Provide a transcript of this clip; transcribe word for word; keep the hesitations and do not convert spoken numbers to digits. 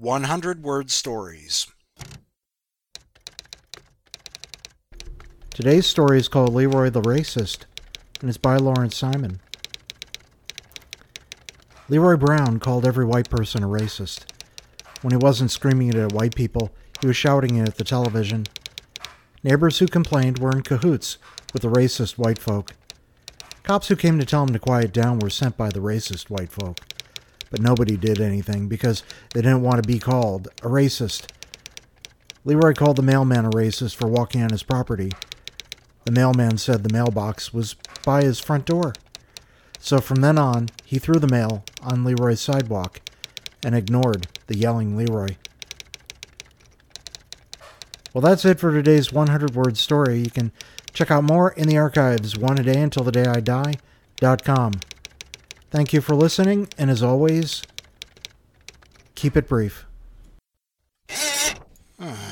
one hundred word stories. Today's story is called Leroy the Racist, and it's by Lawrence Simon. Leroy Brown called every white person a racist. When he wasn't screaming it at white people, he was shouting it at the television. Neighbors who complained were in cahoots with the racist white folk. Cops who came to tell him to quiet down were sent by the racist white folk. But nobody did anything because they didn't want to be called a racist. Leroy called the mailman a racist for walking on his property. The mailman said the mailbox was by his front door. So from then on, he threw the mail on Leroy's sidewalk and ignored the yelling Leroy. Well, that's it for today's one hundred word story. You can check out more in the archives, one a day until the day I die dot com. Thank you for listening, and as always, keep it brief.